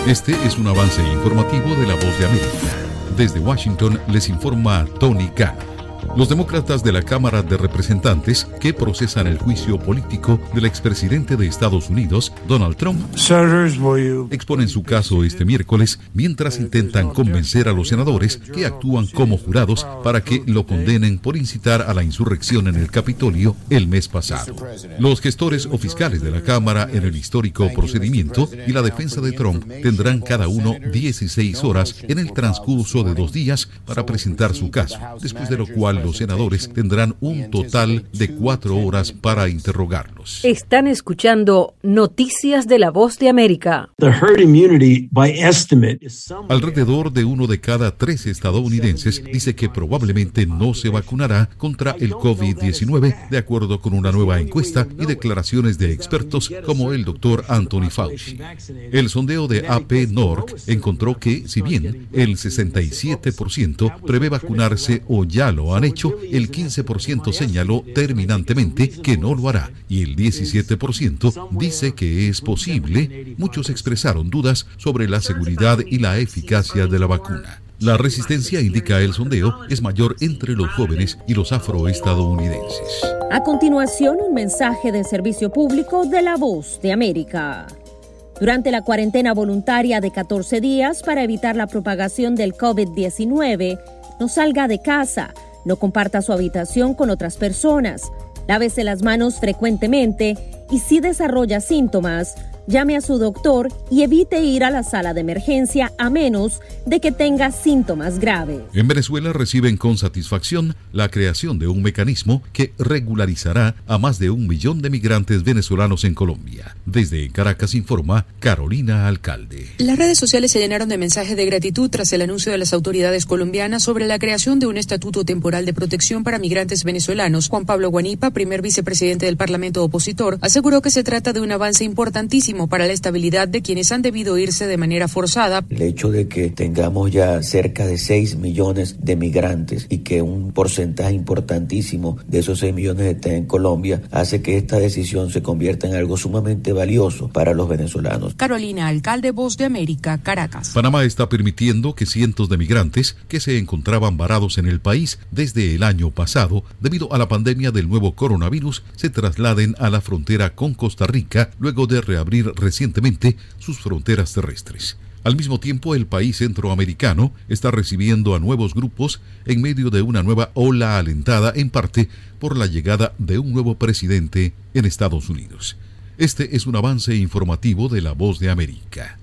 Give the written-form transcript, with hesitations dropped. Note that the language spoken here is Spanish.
Este es un avance informativo de La Voz de América. Desde Washington les informa Tony Khan. Los demócratas de la Cámara de Representantes que procesan el juicio político del expresidente de Estados Unidos, Donald Trump, exponen su caso este miércoles mientras intentan convencer a los senadores que actúan como jurados para que lo condenen por incitar a la insurrección en el Capitolio el mes pasado. Los gestores o fiscales de la Cámara en el histórico procedimiento y la defensa de Trump tendrán cada uno 16 horas en el transcurso de 2 días para presentar su caso, después de lo cual los senadores tendrán un total de 4 horas para interrogarlos. Están escuchando Noticias de La Voz de América. Alrededor de 1 de cada 3 estadounidenses dice que probablemente no se vacunará contra el COVID-19, de acuerdo con una nueva encuesta y declaraciones de expertos como el doctor Anthony Fauci. El sondeo de AP Norc encontró que, si bien el 67% prevé vacunarse o ya lo han hecho, el 15% señaló terminantemente que no lo hará y el 17% dice que es posible. Muchos expresaron dudas sobre la seguridad y la eficacia de la vacuna. La resistencia, indica el sondeo, es mayor entre los jóvenes y los afroestadounidenses. A continuación, un mensaje de servicio público de La Voz de América. Durante la cuarentena voluntaria de 14 días para evitar la propagación del COVID-19, no salga de casa, no comparta su habitación con otras personas, lávese las manos frecuentemente y si desarrolla síntomas, llame a su doctor y evite ir a la sala de emergencia a menos de que tenga síntomas graves. En Venezuela reciben con satisfacción la creación de un mecanismo que regularizará a más de 1 millón de migrantes venezolanos en Colombia. Desde Caracas informa Carolina Alcalde. Las redes sociales se llenaron de mensajes de gratitud tras el anuncio de las autoridades colombianas sobre la creación de un estatuto temporal de protección para migrantes venezolanos. Juan Pablo Guanipa, primer vicepresidente del Parlamento opositor, aseguró que se trata de un avance importantísimo para la estabilidad de quienes han debido irse de manera forzada. El hecho de que tengamos ya cerca de 6 millones de migrantes y que un porcentaje importantísimo de esos 6 millones estén en Colombia hace que esta decisión se convierta en algo sumamente valioso para los venezolanos. Carolina Alcalde, Voz de América, Caracas. Panamá está permitiendo que cientos de migrantes que se encontraban varados en el país desde el año pasado debido a la pandemia del nuevo coronavirus se trasladen a la frontera con Costa Rica luego de reabrir recientemente sus fronteras terrestres. Al mismo tiempo, el país centroamericano está recibiendo a nuevos grupos en medio de una nueva ola alentada en parte por la llegada de un nuevo presidente en Estados Unidos. Este es un avance informativo de La Voz de América.